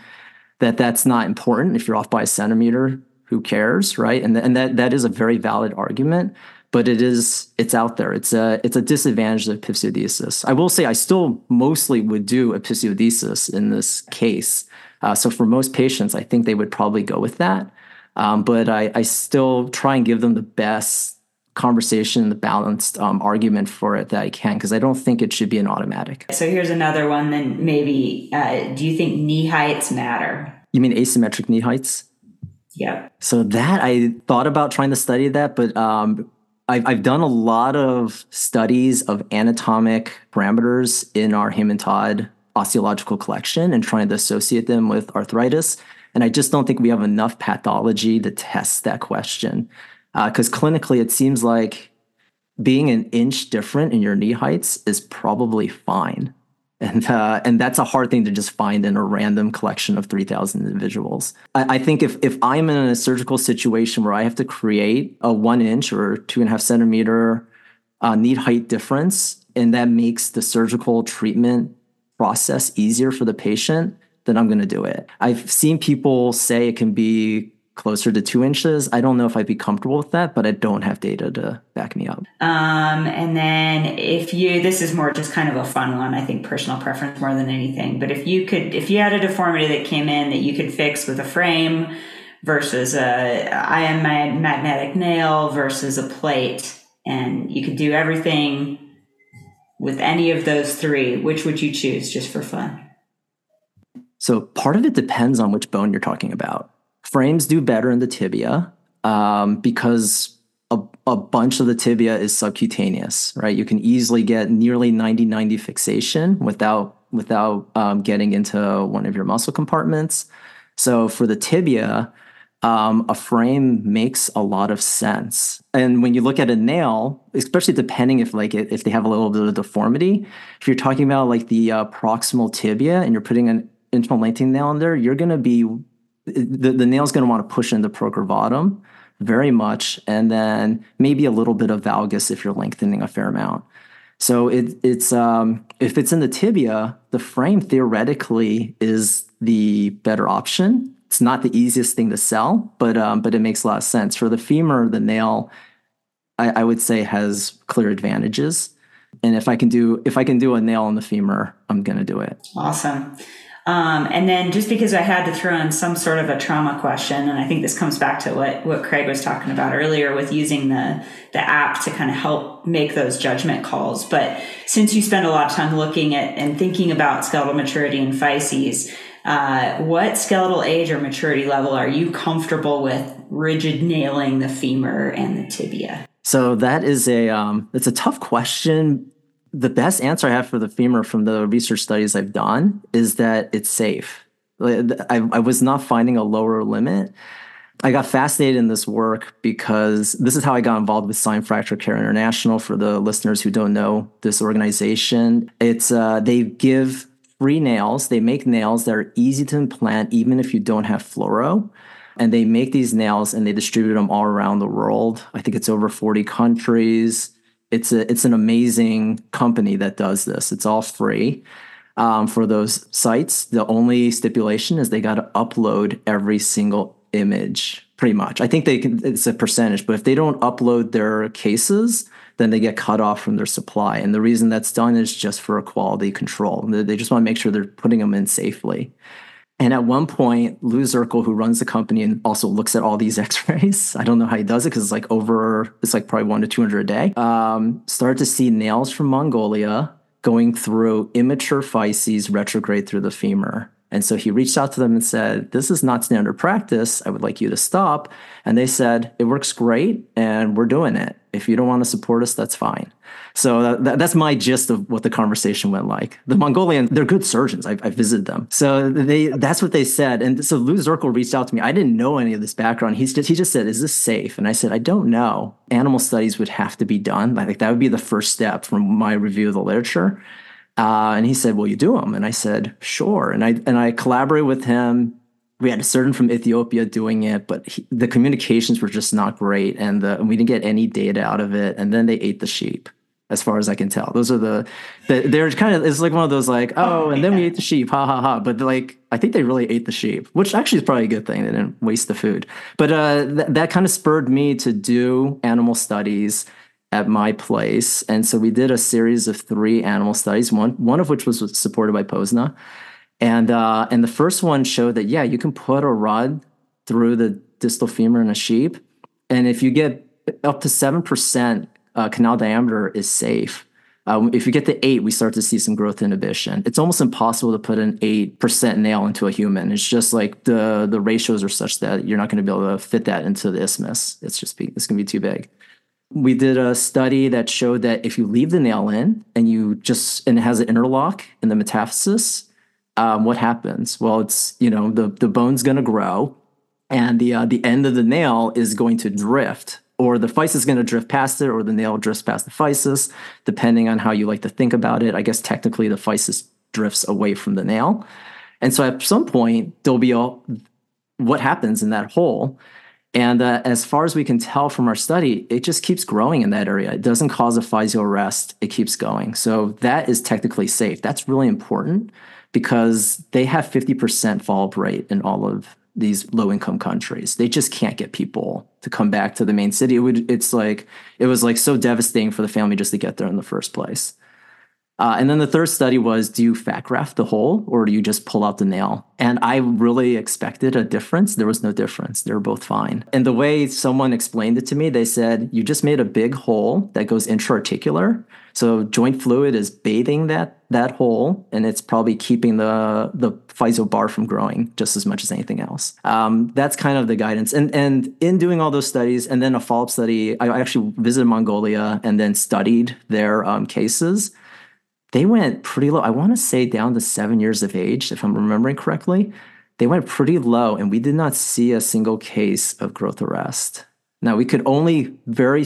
that's not important. If you're off by a centimeter, who cares, right? And that is a very valid argument. But it's out there. It's a disadvantage of epiphysiodesis. I will say I still mostly would do epiphysiodesis in this case. So for most patients, I think they would probably go with that. But I still try and give them the best conversation, the balanced argument for it that I can, because I don't think it should be an automatic. So here's another one then maybe. Do you think knee heights matter? You mean asymmetric knee heights? Yeah. So that I thought about trying to study that, but I've done a lot of studies of anatomic parameters in our Hammond-Todd osteological collection and trying to associate them with arthritis. And I just don't think we have enough pathology to test that question. Because clinically, it seems like being an inch different in your knee heights is probably fine. And that's a hard thing to just find in a random collection of 3,000 individuals. I think if I'm in a surgical situation where I have to create a 1 inch or 2.5 centimeter knee height difference, and that makes the surgical treatment process easier for the patient, then I'm going to do it. I've seen people say it can be closer to 2 inches. I don't know if I'd be comfortable with that, but I don't have data to back me up. And then this is more just kind of a fun one, I think personal preference more than anything, but if you had a deformity that came in that you could fix with a frame versus a ion magnetic nail versus a plate, and you could do everything with any of those 3, which would you choose just for fun? So part of it depends on which bone you're talking about. Frames do better in the tibia because a bunch of the tibia is subcutaneous, right? You can easily get nearly 90-90 fixation without getting into one of your muscle compartments. So for the tibia, a frame makes a lot of sense. And when you look at a nail, especially depending if they have a little bit of deformity, if you're talking about like the proximal tibia and you're putting an internal lengthening nail in there, you're going to be the nail's going to want to push into procurvatum very much, and then maybe a little bit of valgus if you're lengthening a fair amount. So it's if it's in the tibia, the frame theoretically is the better option. It's not the easiest thing to sell, but it makes a lot of sense. For the femur, the nail, I would say has clear advantages. And if I can do a nail in the femur, I'm going to do it. Awesome. And then just because I had to throw in some sort of a trauma question, and I think this comes back to what Craig was talking about earlier with using the app to kind of help make those judgment calls. But since you spend a lot of time looking at and thinking about skeletal maturity and physes, what skeletal age or maturity level are you comfortable with rigid nailing the femur and the tibia? So that is it's a tough question. The best answer I have for the femur from the research studies I've done is that it's safe. I was not finding a lower limit. I got fascinated in this work because this is how I got involved with Spine Fracture Care International. For the listeners who don't know this organization, it's they give free nails. They make nails that are easy to implant even if you don't have fluoro. And they make these nails and they distribute them all around the world. I think it's over 40 countries. It's an amazing company that does this. It's all free for those sites. The only stipulation is they got to upload every single image, pretty much. I think it's a percentage, but if they don't upload their cases, then they get cut off from their supply. And the reason that's done is just for quality control. They just want to make sure they're putting them in safely. And at one point, Lou Zirkle, who runs the company and also looks at all these x-rays, I don't know how he does it because it's like probably 1 to 200 a day, started to see nails from Mongolia going through immature physes retrograde through the femur. And so he reached out to them and said, this is not standard practice. I would like you to stop. And they said, it works great and we're doing it. If you don't want to support us, that's fine. So that's my gist of what the conversation went like. The Mongolian, they're good surgeons. I visited them. So that's what they said. And so Lou Zirkle reached out to me. I didn't know any of this background. He just said, is this safe? And I said, I don't know. Animal studies would have to be done. I think that would be the first step from my review of the literature. And he said, will you do them? And I said, sure. And I collaborated with him. We had a surgeon from Ethiopia doing it, but the communications were just not great. And we didn't get any data out of it. And then they ate the sheep, as far as I can tell. Those are they're kind of, it's like one of those like, oh, and then we ate the sheep, ha, ha, ha. But like, I think they really ate the sheep, which actually is probably a good thing. They didn't waste the food. But that kind of spurred me to do animal studies at my place. And so we did a series of 3 animal studies, one of which was supported by POSNA. And the first one showed that, yeah, you can put a rod through the distal femur in a sheep. And if you get up to 7% canal diameter is safe. If you get to 8, we start to see some growth inhibition. It's almost impossible to put an 8% nail into a human. It's just like the ratios are such that you're not going to be able to fit that into the isthmus. It's going to be too big. We did a study that showed that if you leave the nail in and it has an interlock in the metaphysis, what happens? Well, it's, the bone's going to grow and the end of the nail is going to drift, or the physis is going to drift past it, or the nail drifts past the physis, depending on how you like to think about it. I guess technically the physis drifts away from the nail. And so at some point, there'll be what happens in that hole. And as far as we can tell from our study, it just keeps growing in that area. It doesn't cause a physio arrest. It keeps going. So that is technically safe. That's really important because they have 50% follow-up rate in all of these low-income countries. They just can't get people to come back to the main city. It was like so devastating for the family just to get there in the first place. And then the third study was, do you fat graft the hole or do you just pull out the nail? And I really expected a difference. There was no difference. They were both fine. And the way someone explained it to me, they said, you just made a big hole that goes intra-articular. So joint fluid is bathing that hole, and it's probably keeping the physio bar from growing just as much as anything else. That's kind of the guidance. And in doing all those studies, and then a follow-up study, I actually visited Mongolia and then studied their cases. They went pretty low. I want to say down to 7 years of age, if I'm remembering correctly. They went pretty low, and we did not see a single case of growth arrest. Now, we could only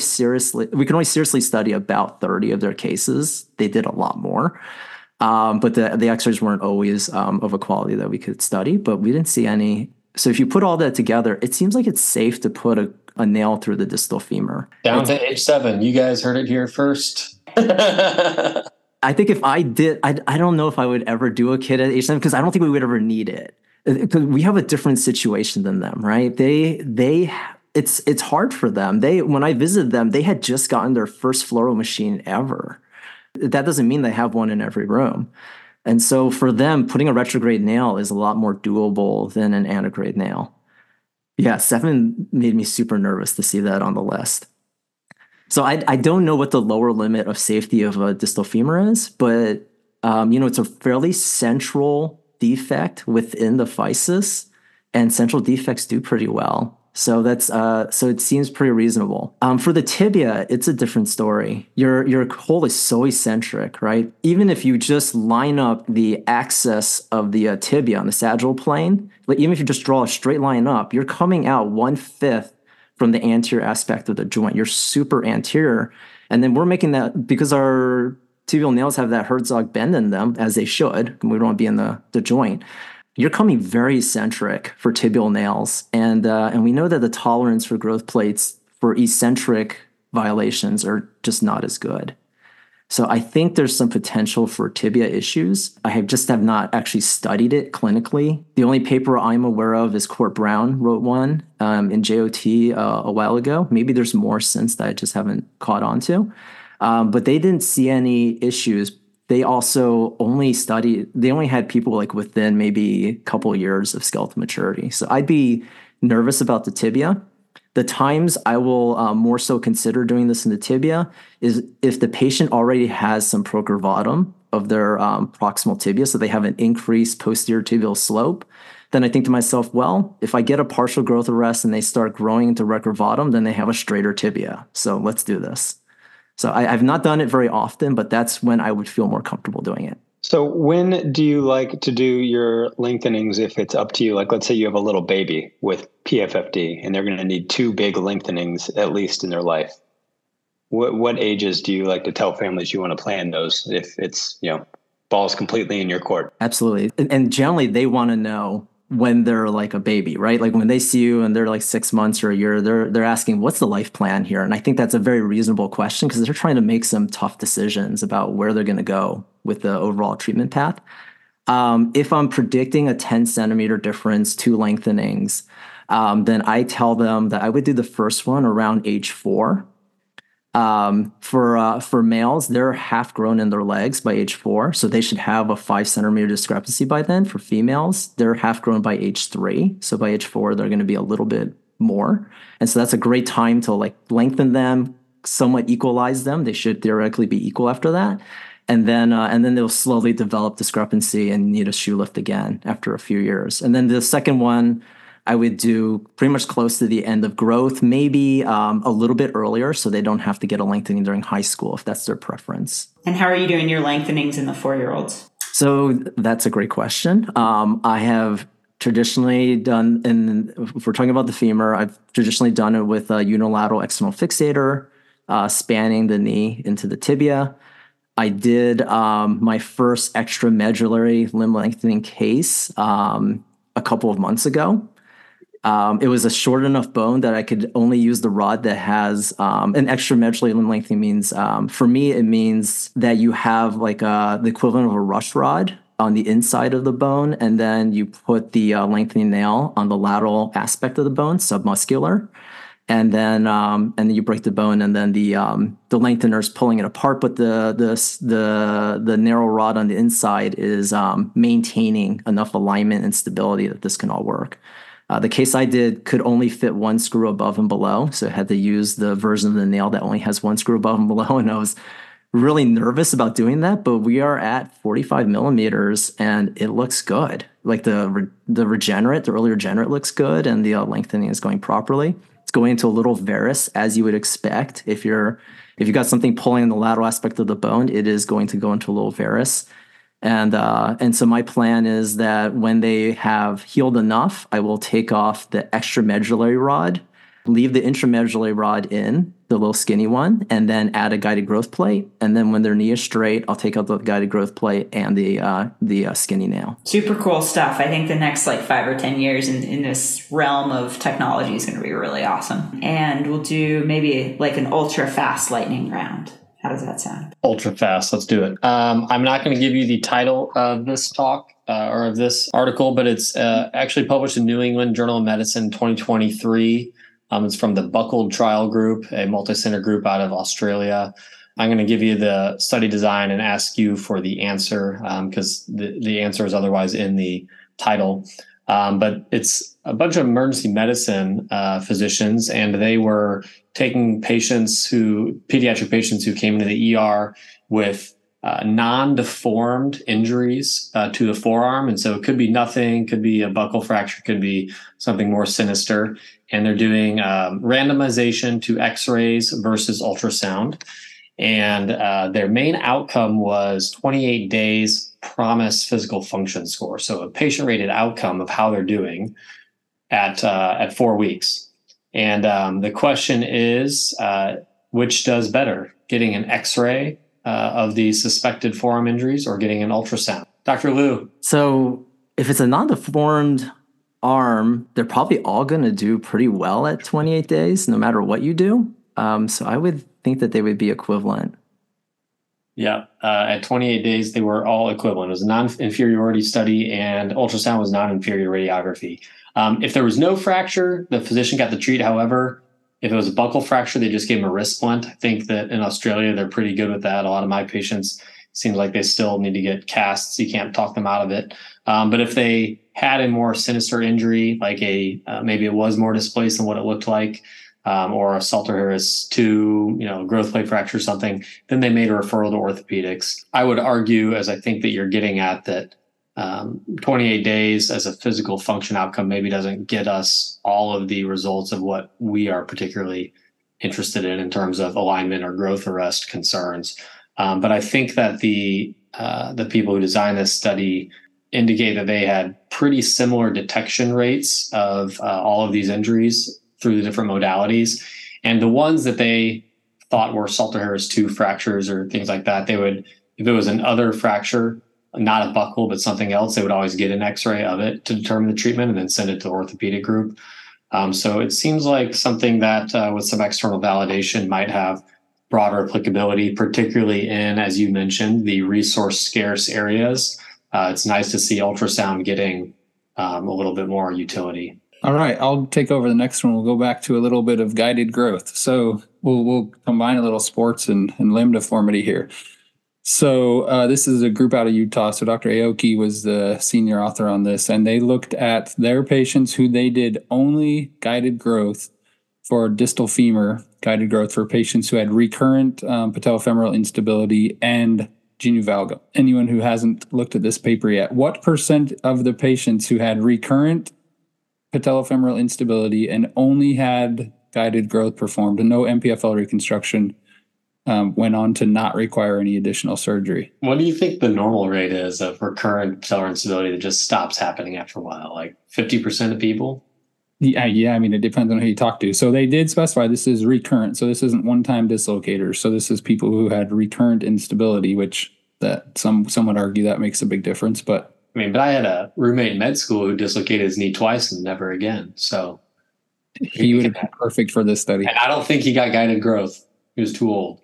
seriously study about 30 of their cases. They did a lot more. But the x-rays weren't always of a quality that we could study, but we didn't see any. So if you put all that together, it seems like it's safe to put a nail through the distal femur. Down to age 7. You guys heard it here first. I think if I did, I don't know if I would ever do a kid at age 7 because I don't think we would ever need it. Because we have a different situation than them, right? It's hard for them. When I visited them, they had just gotten their first fluoro machine ever. That doesn't mean they have one in every room. And so for them, putting a retrograde nail is a lot more doable than an antegrade nail. Yeah, 7 made me super nervous to see that on the list. So I don't know what the lower limit of safety of a distal femur is, but it's a fairly central defect within the physis, and central defects do pretty well. So so it seems pretty reasonable. For the tibia, it's a different story. Your hole is so eccentric, right? Even if you just line up the axis of the tibia on the sagittal plane, like even if you just draw a straight line up, you're coming out 1/5 from the anterior aspect of the joint. You're super anterior. And then we're making that because our tibial nails have that Herzog bend in them, as they should. We don't want to be in the joint. You're coming very eccentric for tibial nails. And we know that the tolerance for growth plates for eccentric violations are just not as good. So I think there's some potential for tibia issues. I have not actually studied it clinically. The only paper I'm aware of is Court Brown wrote one in JOT a while ago. Maybe there's more since that I just haven't caught on to. But they didn't see any issues. They also only had people like within maybe a couple of years of skeletal maturity. So I'd be nervous about the tibia. The times I will more so consider doing this in the tibia is if the patient already has some procurvatum of their proximal tibia, so they have an increased posterior tibial slope, then I think to myself, well, if I get a partial growth arrest and they start growing into recurvatum, then they have a straighter tibia. So let's do this. So I've not done it very often, but that's when I would feel more comfortable doing it. So when do you like to do your lengthenings if it's up to you? Like, let's say you have a little baby with PFFD and they're going to need 2 big lengthenings at least in their life. What ages do you like to tell families you want to plan those if it's, balls completely in your court? Absolutely. And generally they want to know when they're like a baby, right? Like when they see you and they're like 6 months or a year, they're asking, what's the life plan here? And I think that's a very reasonable question because they're trying to make some tough decisions about where they're going to go with the overall treatment path. If I'm predicting a 10 centimeter difference, 2 lengthenings, then I tell them that I would do the first one around age 4. For males, they're half grown in their legs by age 4, so they should have a 5 centimeter discrepancy by then. For females, they're half grown by age 3, so by age 4, they're going to be a little bit more. And so that's a great time to like lengthen them, somewhat equalize them. They should theoretically be equal after that. And then they'll slowly develop discrepancy and need a shoe lift again after a few years. And then the second one, I would do pretty much close to the end of growth, maybe a little bit earlier so they don't have to get a lengthening during high school if that's their preference. And how are you doing your lengthenings in the 4-year-olds? So that's a great question. I have traditionally done, if we're talking about the femur, I've traditionally done it with a unilateral external fixator, spanning the knee into the tibia. I did my first extramedullary limb lengthening case a couple of months ago. It was a short enough bone that I could only use the rod that has an extramedullary limb lengthening means, for me, it means that you have like the equivalent of a rush rod on the inside of the bone, and then you put the lengthening nail on the lateral aspect of the bone, submuscular. And then you break the bone, and then the lengthener is pulling it apart, but the narrow rod on the inside is maintaining enough alignment and stability that this can all work. The case I did could only fit 1 screw above and below, so I had to use the version of the nail that only has 1 screw above and below, and I was really nervous about doing that, but we are at 45 millimeters, and it looks good. Like the early regenerate looks good, and the lengthening is going properly. It's going into a little varus, as you would expect. If you got something pulling in the lateral aspect of the bone, it is going to go into a little varus. And so my plan is that when they have healed enough, I will take off the extramedullary rod, leave the intramedullary rod in, the little skinny one, and then add a guided growth plate. And then when their knee is straight, I'll take out the guided growth plate and the skinny nail. Super cool stuff. I think the next 5 or 10 years in this realm of technology is going to be really awesome. And we'll do maybe an ultra fast lightning round. How does that sound? Ultra fast. Let's do it. I'm not going to give you the title of this talk or of this article, but it's actually published in New England Journal of Medicine 2023. It's from the Buckled Trial Group, a multi-center group out of Australia. I'm going to give you the study design and ask you for the answer because the answer is otherwise in the title. But it's a bunch of emergency medicine physicians, and they were taking pediatric patients who came into the ER with non-deformed injuries to the forearm. And so it could be nothing, could be a buccal fracture, could be something more sinister. And they're doing randomization to x-rays versus ultrasound. And their main outcome was 28 days PROMIS physical function score. So a patient-rated outcome of how they're doing at 4 weeks. And the question is, which does better, getting an x-ray of the suspected forearm injuries or getting an ultrasound? Dr. Liu. So if it's a non-deformed arm, they're probably all going to do pretty well at 28 days, no matter what you do. So I would think that they would be equivalent. Yeah. At 28 days, they were all equivalent. It was a non-inferiority study, and ultrasound was non-inferior radiography. If there was no fracture, the physician got the treat. However, if it was a buccal fracture, they just gave them a wrist splint. I think that in Australia, they're pretty good with that. A lot of my patients seem like they still need to get casts. You can't talk them out of it. But if they had a more sinister injury, like maybe it was more displaced than what it looked like, or a Salter-Harris 2, growth plate fracture or something, then they made a referral to orthopedics. I would argue, as I think that you're getting at, that 28 days as a physical function outcome maybe doesn't get us all of the results of what we are particularly interested in terms of alignment or growth arrest concerns. But I think that the people who designed this study indicate that they had pretty similar detection rates of all of these injuries through the different modalities. And the ones that they thought were Salter-Harris 2 fractures or things like that, if it was an other fracture, not a buckle, but something else, they would always get an x-ray of it to determine the treatment and then send it to the orthopedic group. So it seems like something that with some external validation might have broader applicability, particularly in, as you mentioned, the resource scarce areas. It's nice to see ultrasound getting a little bit more utility. All right, I'll take over the next one. We'll go back to a little bit of guided growth. So we'll combine a little sports and limb deformity here. So this is a group out of Utah. So Dr. Aoki was the senior author on this, and they looked at their patients who they did only guided growth for distal femur, guided growth for patients who had recurrent patellofemoral instability and genu valgum. Anyone who hasn't looked at this paper yet, what percent of the patients who had recurrent patellofemoral instability and only had guided growth performed and no MPFL reconstruction went on to not require any additional surgery? What do you think the normal rate is of recurrent patellar instability that just stops happening after a while? Like 50% of people? Yeah. I mean, it depends on who you talk to. So they did specify this is recurrent. So this isn't one-time dislocators. So this is people who had recurrent instability, which that some would argue that makes a big difference. But I had a roommate in med school who dislocated his knee twice and never again. So he would have been perfect for this study. And I don't think he got guided growth. He was too old.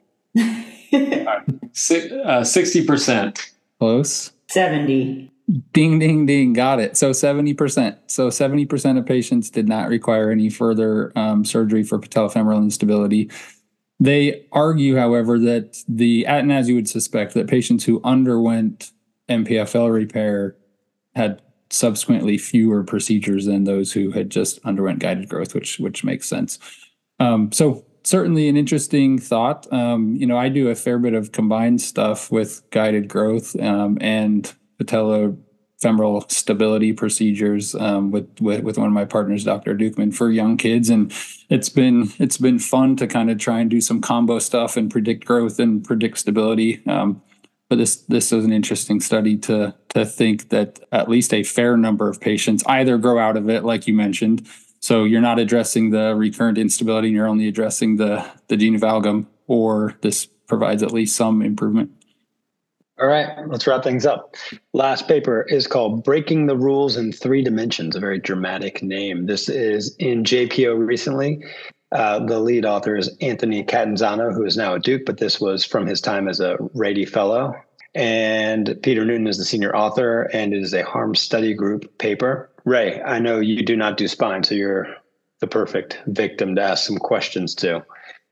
60%. Close. 70. Ding, ding, ding. Got it. So 70%. So 70% of patients did not require any further surgery for patellofemoral instability. They argue, however, that and as you would suspect, that patients who underwent MPFL repair had subsequently fewer procedures than those who had just underwent guided growth, which makes sense. So certainly an interesting thought. I do a fair bit of combined stuff with guided growth and patellofemoral stability procedures with one of my partners, Dr. Dukeman, for young kids, and it's been fun to kind of try and do some combo stuff and predict growth and predict stability. But this is an interesting study to think that at least a fair number of patients either grow out of it, like you mentioned. So you're not addressing the recurrent instability, and you're only addressing the genu valgum, or this provides at least some improvement. All right, let's wrap things up. Last paper is called Breaking the Rules in 3 Dimensions, a very dramatic name. This is in JPO recently. The lead author is Anthony Catanzano, who is now at Duke, but this was from his time as a Rady Fellow. And Peter Newton is the senior author, and it is a harm study group paper. Ray, I know you do not do spine, so you're the perfect victim to ask some questions to.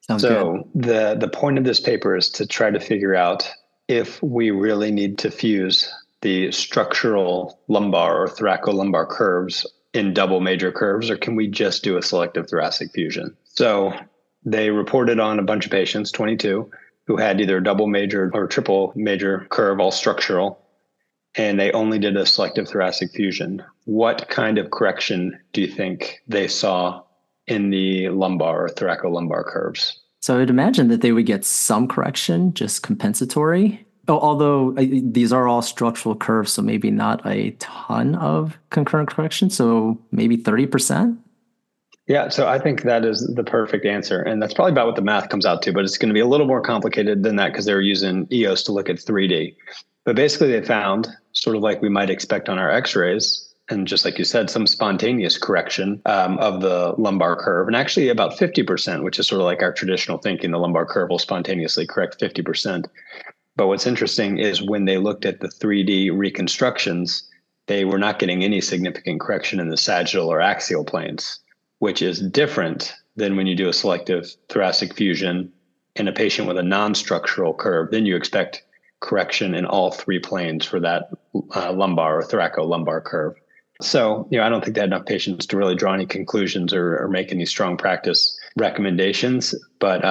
Sounds good. The point of this paper is to try to figure out if we really need to fuse the structural lumbar or thoracolumbar curves in double major curves, or can we just do a selective thoracic fusion? So they reported on a bunch of patients, 22, who had either double major or triple major curve, all structural, and they only did a selective thoracic fusion. What kind of correction do you think they saw in the lumbar or thoracolumbar curves? So I'd imagine that they would get some correction, just compensatory. Although these are all structural curves, so maybe not a ton of concurrent correction. So maybe 30%. Yeah, so I think that is the perfect answer. And that's probably about what the math comes out to, but it's going to be a little more complicated than that because they were using EOS to look at 3D. But basically they found, sort of like we might expect on our x-rays, and just like you said, some spontaneous correction of the lumbar curve, and actually about 50%, which is sort of like our traditional thinking, the lumbar curve will spontaneously correct 50%. But what's interesting is when they looked at the 3D reconstructions, they were not getting any significant correction in the sagittal or axial planes, which is different than when you do a selective thoracic fusion in a patient with a non-structural curve. Then you expect correction in all three planes for that lumbar or thoracolumbar curve. So, I don't think they had enough patients to really draw any conclusions or make any strong practice recommendations. But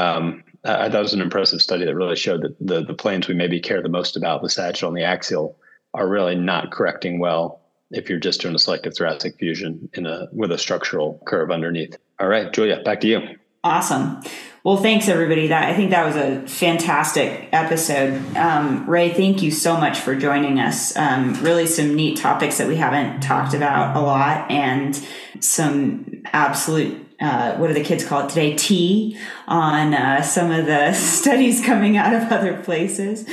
I thought it was an impressive study that really showed that the planes we maybe care the most about, the sagittal and the axial, are really not correcting well if you're just doing a selective thoracic fusion with a structural curve underneath. All right, Julia, back to you. Awesome. Well, thanks everybody. I think that was a fantastic episode. Ray, thank you so much for joining us. Really some neat topics that we haven't talked about a lot, and some absolute, what do the kids call it today? Tea on some of the studies coming out of other places.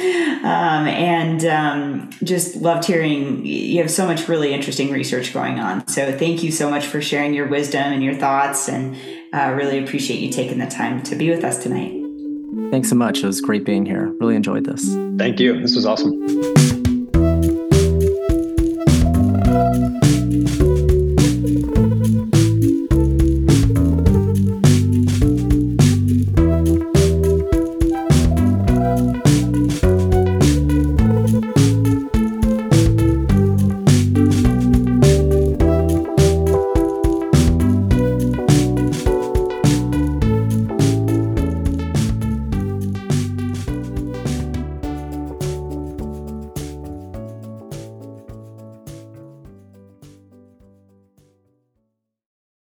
Just loved hearing you have so much really interesting research going on. So thank you so much for sharing your wisdom and your thoughts, and really appreciate you taking the time to be with us tonight. Thanks so much. It was great being here. Really enjoyed this. Thank you. This was awesome.